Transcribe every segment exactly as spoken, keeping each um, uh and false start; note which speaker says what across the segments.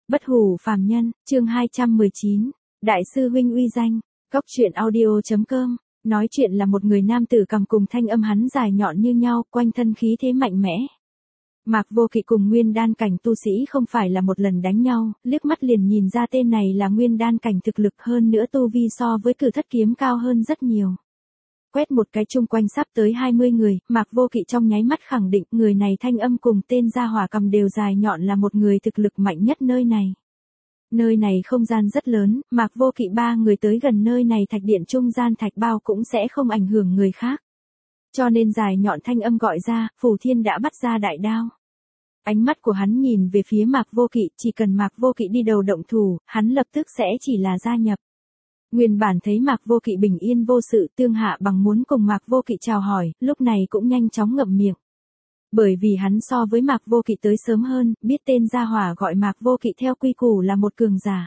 Speaker 1: Bất hủ phàm nhân, chương hai trăm mười chín. Đại sư huynh uy danh. Góc truyện audio chấm com. Nói chuyện là một người nam tử cầm cùng thanh âm hắn dài nhọn như nhau, quanh thân khí thế mạnh mẽ. Mạc Vô Kỵ cùng nguyên đan cảnh tu sĩ không phải là một lần đánh nhau, liếc mắt liền nhìn ra tên này là nguyên đan cảnh thực lực, hơn nữa tu vi so với Cử Thất kiếm cao hơn rất nhiều. Quét một cái chung quanh sắp tới hai mươi người, Mạc Vô Kỵ trong nháy mắt khẳng định người này thanh âm cùng tên gia hỏa cầm đều dài nhọn là một người thực lực mạnh nhất nơi này. Nơi này không gian rất lớn, Mạc Vô Kỵ ba người tới gần nơi này thạch điện trung gian thạch bao cũng sẽ không ảnh hưởng người khác. Cho nên dài nhọn thanh âm gọi ra, Phù Thiên đã bắt ra đại đao. Ánh mắt của hắn nhìn về phía Mạc Vô Kỵ, chỉ cần Mạc Vô Kỵ đi đầu động thủ, hắn lập tức sẽ chỉ là gia nhập. Nguyên bản thấy Mạc Vô Kỵ bình yên vô sự, Tương Hạ Bằng muốn cùng Mạc Vô Kỵ chào hỏi, lúc này cũng nhanh chóng ngậm miệng. Bởi vì hắn so với Mạc Vô Kỵ tới sớm hơn, biết tên gia hỏa gọi Mạc Vô Kỵ theo quy củ là một cường giả.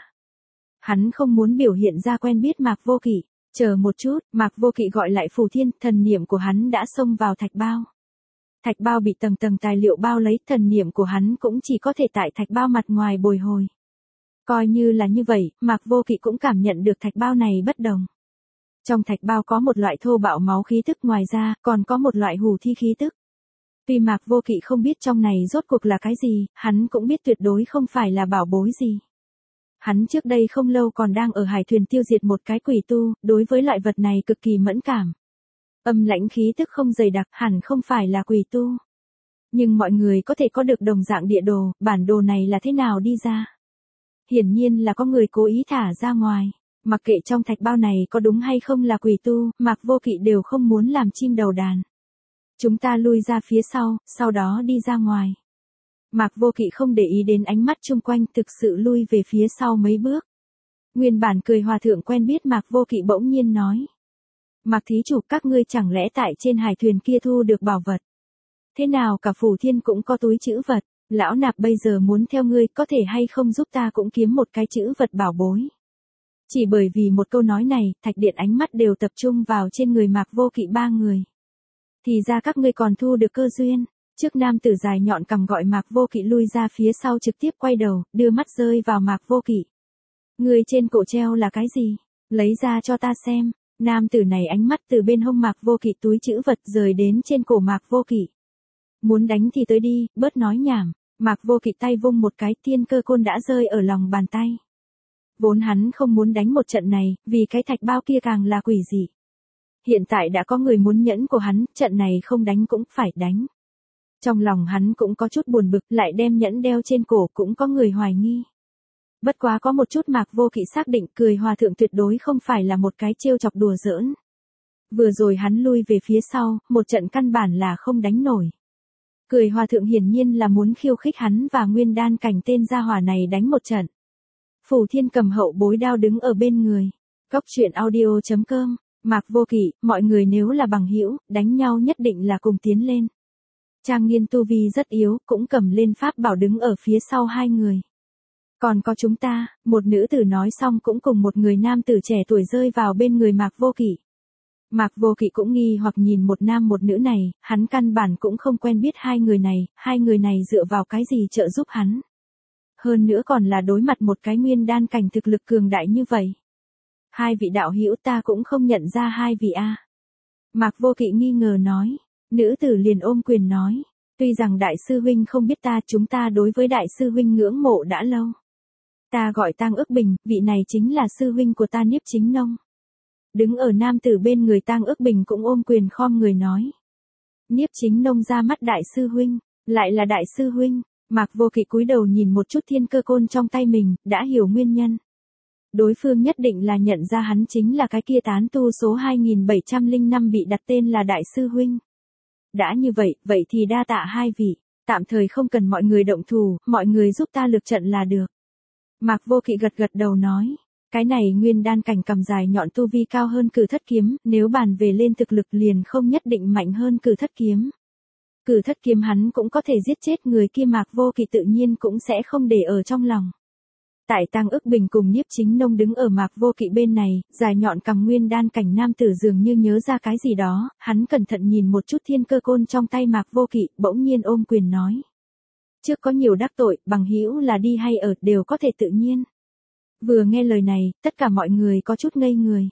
Speaker 1: Hắn không muốn biểu hiện ra quen biết Mạc Vô Kỵ. Chờ một chút, Mạc Vô Kỵ gọi lại Phù Thiên, thần niệm của hắn đã xông vào thạch bao. Thạch bao bị tầng tầng tài liệu bao lấy, thần niệm của hắn cũng chỉ có thể tại thạch bao mặt ngoài bồi hồi. Coi như là như vậy, Mạc Vô Kỵ cũng cảm nhận được thạch bao này bất đồng. Trong thạch bao có một loại thô bạo máu khí tức, ngoài ra, còn có một loại hủ thi khí tức. Tuy Mạc Vô Kỵ không biết trong này rốt cuộc là cái gì, hắn cũng biết tuyệt đối không phải là bảo bối gì. Hắn trước đây không lâu còn đang ở hải thuyền tiêu diệt một cái quỷ tu, đối với loại vật này cực kỳ mẫn cảm. Âm lãnh khí tức không dày đặc, hẳn không phải là quỷ tu. Nhưng mọi người có thể có được đồng dạng địa đồ, bản đồ này là thế nào đi ra? Hiển nhiên là có người cố ý thả ra ngoài. Mặc kệ trong thạch bao này có đúng hay không là quỷ tu, Mạc Vô Kỵ đều không muốn làm chim đầu đàn. Chúng ta lui ra phía sau, sau đó đi ra ngoài. Mạc Vô Kỵ không để ý đến ánh mắt chung quanh, thực sự lui về phía sau mấy bước. Nguyên bản cười hòa thượng quen biết Mạc Vô Kỵ bỗng nhiên nói. Mạc thí chủ, các ngươi chẳng lẽ tại trên hải thuyền kia thu được bảo vật? Thế nào cả Phù Thiên cũng có túi trữ vật, lão nạp bây giờ muốn theo ngươi, có thể hay không giúp ta cũng kiếm một cái trữ vật bảo bối? Chỉ bởi vì một câu nói này, thạch điện ánh mắt đều tập trung vào trên người Mạc Vô Kỵ ba người. Thì ra các ngươi còn thu được cơ duyên. Trước nam tử dài nhọn cầm gọi Mạc Vô Kỵ lui ra phía sau, trực tiếp quay đầu, đưa mắt rơi vào Mạc Vô Kỵ. Người trên cổ treo là cái gì? Lấy ra cho ta xem. Nam tử này ánh mắt từ bên hông Mạc Vô Kỵ túi trữ vật rời đến trên cổ Mạc Vô Kỵ. Muốn đánh thì tới đi, bớt nói nhảm. Mạc Vô Kỵ tay vung một cái, thiên cơ côn đã rơi ở lòng bàn tay. Vốn hắn không muốn đánh một trận này, vì cái thạch bao kia càng là quỷ dị. Hiện tại đã có người muốn nhẫn của hắn, trận này không đánh cũng phải đánh. Trong lòng hắn cũng có chút buồn bực, lại đem nhẫn đeo trên cổ, cũng có người hoài nghi. Bất quá có một chút Mạc Vô Kỵ xác định, cười hòa thượng tuyệt đối không phải là một cái trêu chọc đùa giỡn. Vừa rồi hắn lui về phía sau, một trận căn bản là không đánh nổi. Cười hòa thượng hiển nhiên là muốn khiêu khích hắn và nguyên đan cảnh tên gia hỏa này đánh một trận. Phù Thiên cầm hậu bối đao đứng ở bên người. Góc truyện audio chấm com. Mạc Vô Kỵ, mọi người nếu là bằng hữu, đánh nhau nhất định là cùng tiến lên. Trang Nghiên tu vi rất yếu, cũng cầm lên pháp bảo đứng ở phía sau hai người. Còn có chúng ta, một nữ tử nói xong cũng cùng một người nam tử trẻ tuổi rơi vào bên người Mạc Vô Kỵ. Mạc Vô Kỵ cũng nghi hoặc nhìn một nam một nữ này, hắn căn bản cũng không quen biết hai người này, hai người này dựa vào cái gì trợ giúp hắn. Hơn nữa còn là đối mặt một cái nguyên đan cảnh thực lực cường đại như vậy. Hai vị đạo hữu, ta cũng không nhận ra hai vị a. Mạc Vô Kỵ nghi ngờ nói. Nữ tử liền ôm quyền nói. Tuy rằng đại sư huynh không biết ta, chúng ta đối với đại sư huynh ngưỡng mộ đã lâu. Ta gọi Tang Ước Bình, vị này chính là sư huynh của ta Niếp Chính Nông. Đứng ở nam tử bên người Tang Ước Bình cũng ôm quyền khom người nói. Niếp Chính Nông ra mắt đại sư huynh, lại là đại sư huynh. Mạc Vô Kỵ cúi đầu nhìn một chút thiên cơ côn trong tay mình, đã hiểu nguyên nhân. Đối phương nhất định là nhận ra hắn chính là cái kia tán tu số hai nghìn bảy trăm lẻ năm bị đặt tên là đại sư huynh. Đã như vậy, vậy thì đa tạ hai vị, tạm thời không cần mọi người động thủ, mọi người giúp ta lược trận là được. Mạc Vô Kỵ gật gật đầu nói, cái này nguyên đan cảnh cầm dài nhọn tu vi cao hơn Cử Thất kiếm, nếu bàn về lên thực lực liền không nhất định mạnh hơn Cử Thất kiếm. Cử Thất kiếm hắn cũng có thể giết chết người kia, Mạc Vô Kỵ tự nhiên cũng sẽ không để ở trong lòng. Tại Tang Ước Bình cùng Niếp Chính Nông đứng ở Mạc Vô Kỵ bên này, dài nhọn cầm nguyên đan cảnh nam tử dường như nhớ ra cái gì đó, hắn cẩn thận nhìn một chút thiên cơ côn trong tay Mạc Vô Kỵ, bỗng nhiên ôm quyền nói. Trước có nhiều đắc tội, bằng hữu là đi hay ở đều có thể tự nhiên. Vừa nghe lời này, tất cả mọi người có chút ngây người.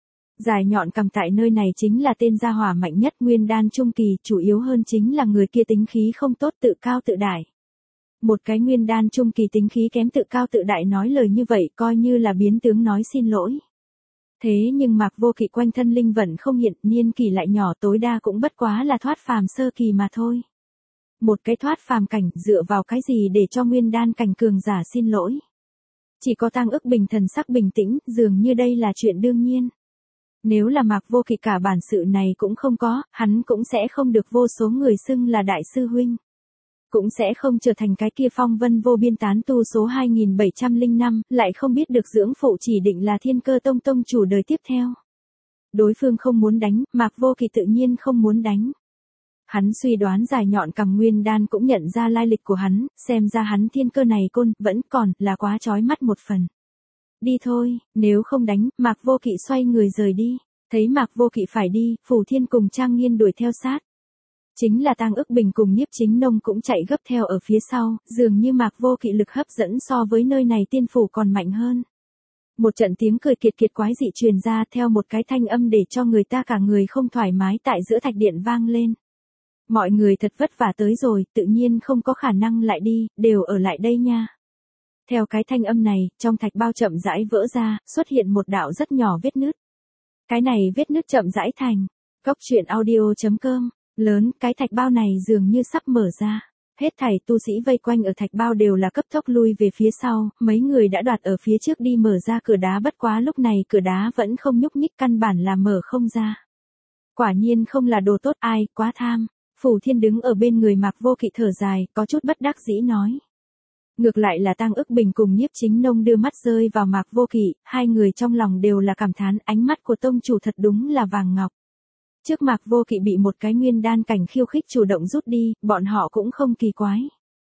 Speaker 1: Dài nhọn cầm tại nơi này chính là tên gia hỏa mạnh nhất nguyên đan trung kỳ, chủ yếu hơn chính là người kia tính khí không tốt, tự cao tự đại. Một cái nguyên đan trung kỳ tính khí kém tự cao tự đại nói lời như vậy coi như là biến tướng nói xin lỗi. Thế nhưng Mạc Vô Kỵ quanh thân linh vận không hiện, niên kỳ lại nhỏ, tối đa cũng bất quá là thoát phàm sơ kỳ mà thôi. Một cái thoát phàm cảnh dựa vào cái gì để cho nguyên đan cảnh cường giả xin lỗi. Chỉ có Tang Ức Bình thần sắc bình tĩnh, dường như đây là chuyện đương nhiên. Nếu là Mạc Vô Kỵ cả bản sự này cũng không có, hắn cũng sẽ không được vô số người xưng là đại sư huynh. Cũng sẽ không trở thành cái kia phong vân vô biên tán tu số hai nghìn bảy trăm lẻ năm, lại không biết được dưỡng phụ chỉ định là Thiên Cơ Tông tông chủ đời tiếp theo. Đối phương không muốn đánh, Mạc Vô Kỵ tự nhiên không muốn đánh. Hắn suy đoán dài nhọn cầm nguyên đan cũng nhận ra lai lịch của hắn, xem ra hắn thiên cơ này côn, vẫn còn, là quá chói mắt một phần. Đi thôi, nếu không đánh, Mạc Vô Kỵ xoay người rời đi, thấy Mạc Vô Kỵ phải đi, Phù Thiên cùng Trang Nghiên đuổi theo sát. Chính là Tang Ức Bình cùng Nhiếp Chính Nông cũng chạy gấp theo ở phía sau, dường như Mạc Vô Kỵ lực hấp dẫn so với nơi này tiên phủ còn mạnh hơn. Một trận tiếng cười kiệt kiệt quái dị truyền ra theo một cái thanh âm để cho người ta cả người không thoải mái tại giữa thạch điện vang lên. Mọi người thật vất vả tới rồi, tự nhiên không có khả năng lại đi, đều ở lại đây nha. Theo cái thanh âm này, trong thạch bao chậm rãi vỡ ra, xuất hiện một đạo rất nhỏ vết nứt. Cái này vết nứt chậm rãi thành. Cốc truyện audio chấm com. Lớn, cái thạch bao này dường như sắp mở ra. Hết thảy tu sĩ vây quanh ở thạch bao đều là cấp tốc lui về phía sau, mấy người đã đoạt ở phía trước đi mở ra cửa đá, bất quá lúc này cửa đá vẫn không nhúc nhích, căn bản là mở không ra. Quả nhiên không là đồ tốt, ai, quá tham. Phù Thiên đứng ở bên người Mạc Vô Kỵ thở dài, có chút bất đắc dĩ nói. Ngược lại là Tang Ức Bình cùng Nhiếp Chính Nông đưa mắt rơi vào Mạc Vô Kỵ, hai người trong lòng đều là cảm thán, ánh mắt của tông chủ thật đúng là vàng ngọc. Trước Mạc Vô Kỵ bị một cái nguyên đan cảnh khiêu khích chủ động rút đi, bọn họ cũng không kỳ quái.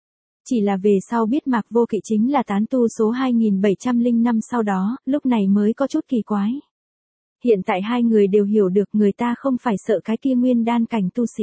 Speaker 1: Chỉ là về sau biết Mạc Vô Kỵ chính là tán tu số hai nghìn bảy trăm lẻ năm sau đó, lúc này mới có chút kỳ quái. Hiện tại hai người đều hiểu được người ta không phải sợ cái kia nguyên đan cảnh tu sĩ.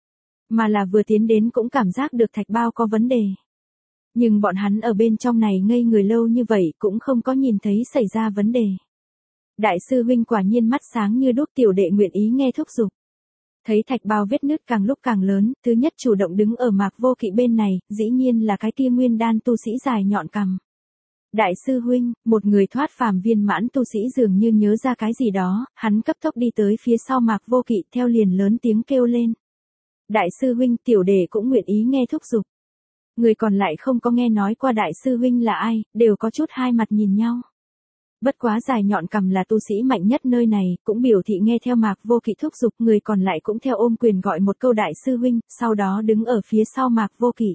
Speaker 1: Mà là vừa tiến đến cũng cảm giác được thạch bao có vấn đề. Nhưng bọn hắn ở bên trong này ngây người lâu như vậy cũng không có nhìn thấy xảy ra vấn đề. Đại sư huynh quả nhiên mắt sáng như đuốc, tiểu đệ nguyện ý nghe thúc giục. Thấy thạch bao vết nứt càng lúc càng lớn, thứ nhất chủ động đứng ở Mạc Vô Kỵ bên này, dĩ nhiên là cái kia nguyên đan tu sĩ dài nhọn cằm. Đại sư huynh, một người thoát phàm viên mãn tu sĩ dường như nhớ ra cái gì đó, hắn cấp tốc đi tới phía sau Mạc Vô Kỵ theo liền lớn tiếng kêu lên. Đại sư huynh, tiểu đệ cũng nguyện ý nghe thúc giục. Người còn lại không có nghe nói qua đại sư huynh là ai, đều có chút hai mặt nhìn nhau. Bất quá dài nhọn cằm là tu sĩ mạnh nhất nơi này, cũng biểu thị nghe theo Mạc Vô Kỵ thúc giục, người còn lại cũng theo ôm quyền gọi một câu đại sư huynh, sau đó đứng ở phía sau Mạc Vô Kỵ.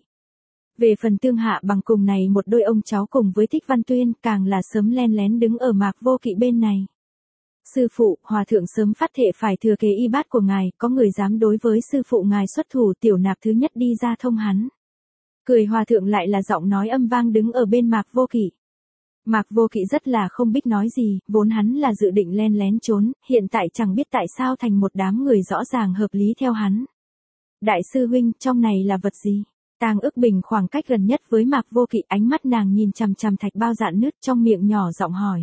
Speaker 1: Về phần Tương Hạ Bằng cùng này một đôi ông cháu cùng với Thích Văn Tuyên, càng là sớm len lén đứng ở Mạc Vô Kỵ bên này. Sư phụ, hòa thượng sớm phát thệ phải thừa kế y bát của ngài, có người dám đối với sư phụ ngài xuất thủ, tiểu nạp thứ nhất đi ra thông hắn. Cười hòa thượng lại là giọng nói âm vang đứng ở bên Mạc Vô Kỵ. Mạc Vô Kỵ rất là không biết nói gì, vốn hắn là dự định len lén trốn, hiện tại chẳng biết tại sao thành một đám người rõ ràng hợp lý theo hắn. Đại sư huynh, trong này là vật gì? Tang Ức Bình khoảng cách gần nhất với Mạc Vô Kỵ, ánh mắt nàng nhìn chằm chằm thạch bao dạn nứt, trong miệng nhỏ giọng hỏi.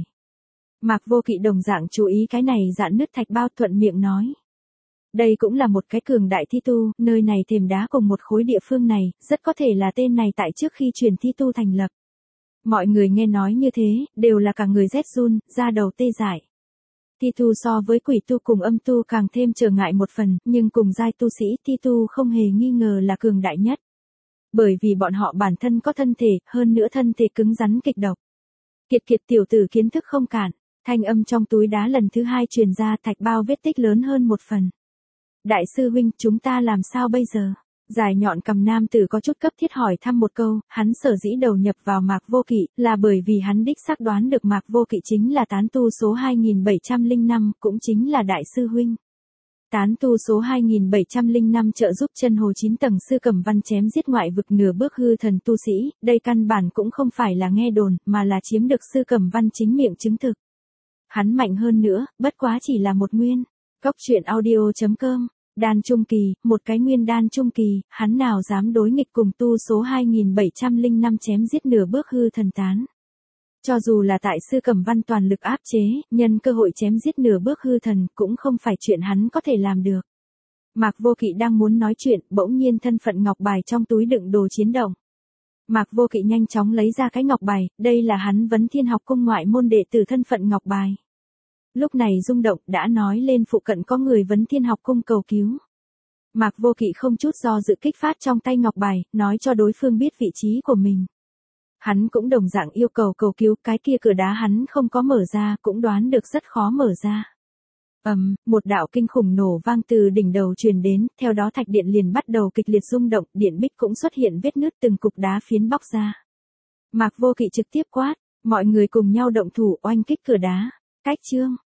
Speaker 1: Mạc Vô Kỵ đồng dạng chú ý cái này dạn nứt thạch bao, thuận miệng nói. Đây cũng là một cái cường đại thi tu, nơi này thềm đá cùng một khối địa phương này, rất có thể là tên này tại trước khi truyền thi tu thành lập. Mọi người nghe nói như thế, đều là cả người rét run, da đầu tê dại. Thi tu so với quỷ tu cùng âm tu càng thêm trở ngại một phần, nhưng cùng giai tu sĩ thi tu không hề nghi ngờ là cường đại nhất. Bởi vì bọn họ bản thân có thân thể, hơn nữa thân thể cứng rắn kịch độc. Kiệt kiệt tiểu tử kiến thức không cạn, thanh âm trong túi đá lần thứ hai truyền ra, thạch bao vết tích lớn hơn một phần. Đại sư huynh, chúng ta làm sao bây giờ? Dài nhọn cầm nam tử có chút cấp thiết hỏi thăm một câu, hắn sở dĩ đầu nhập vào Mạc Vô Kỵ, là bởi vì hắn đích xác đoán được Mạc Vô Kỵ chính là tán tu số hai nghìn bảy trăm lẻ năm, cũng chính là đại sư huynh. Tán tu số hai nghìn bảy trăm lẻ năm trợ giúp chân hồ chín tầng sư Cẩm Văn chém giết ngoại vực nửa bước hư thần tu sĩ, đây căn bản cũng không phải là nghe đồn, mà là chiếm được sư Cẩm Văn chính miệng chứng thực. Hắn mạnh hơn nữa, bất quá chỉ là một nguyên. Cốc truyện audio chấm com Đan trung kỳ, một cái nguyên đan trung kỳ, hắn nào dám đối nghịch cùng tu số hai nghìn bảy trăm lẻ năm chém giết nửa bước hư thần tán. Cho dù là tại sư Cẩm Văn toàn lực áp chế, nhân cơ hội chém giết nửa bước hư thần cũng không phải chuyện hắn có thể làm được. Mạc Vô Kỵ đang muốn nói chuyện, bỗng nhiên thân phận ngọc bài trong túi đựng đồ chiến động. Mạc Vô Kỵ nhanh chóng lấy ra cái ngọc bài, đây là hắn Vấn Thiên học cung ngoại môn đệ tử thân phận ngọc bài. Lúc này rung động đã nói lên phụ cận có người Vấn Thiên học cung cầu cứu. Mạc Vô Kỵ không chút do dự kích phát trong tay ngọc bài, nói cho đối phương biết vị trí của mình. Hắn cũng đồng dạng yêu cầu cầu cứu, cái kia cửa đá hắn không có mở ra, cũng đoán được rất khó mở ra. Ầm, um, một đạo kinh khủng nổ vang từ đỉnh đầu truyền đến, theo đó thạch điện liền bắt đầu kịch liệt rung động, điện bích cũng xuất hiện vết nứt từng cục đá phiến bóc ra. Mạc Vô Kỵ trực tiếp quát, mọi người cùng nhau động thủ oanh kích cửa đá. Cách chương